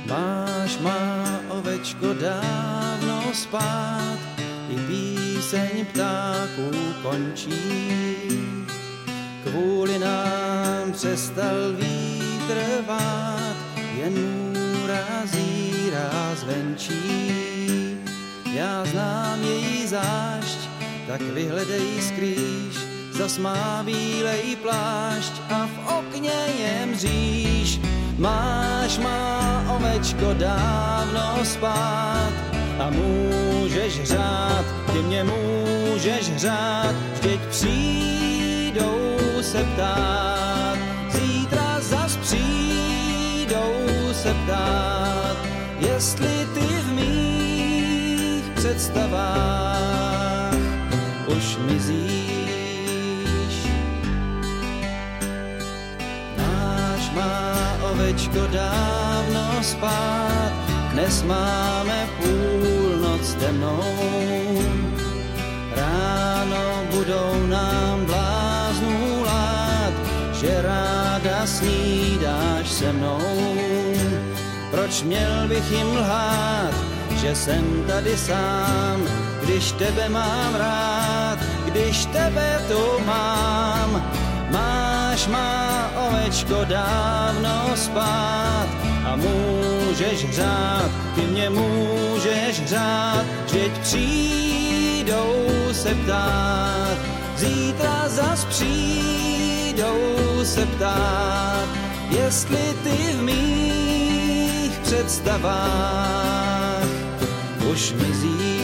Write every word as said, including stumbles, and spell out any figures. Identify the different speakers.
Speaker 1: Máš má ovečko dávno spát, i píseň ptáků končí. Kvůli nám přestal vítr vát, jen můra zírá zvenčí. Já znám její zášť, tak vyhledej skrýš, zas má bílej plášť a v okně je mříž. Máš má ovečko dávno spát a můžeš hřát, ty mě můžeš hřát, vždyť přijdou se ptát, zítra zas přijdou se ptát, jestli ty v mých představách už mizíš. Náš má ovečko dávno spát, dnes máme půlnoc temnou. Ráno budou nám bláznů lát, že ráda snídáš se mnou. Proč měl bych jim lhát, že jsem tady sám, když tebe mám rád, když tebe tu mám. Máš má ovečko dávno spát a můžeš hřát, ty mě můžeš hřát, vždyť přijdou se ptát, zítra zas přijdou se ptát, jestli ty v mých představách už mizíš.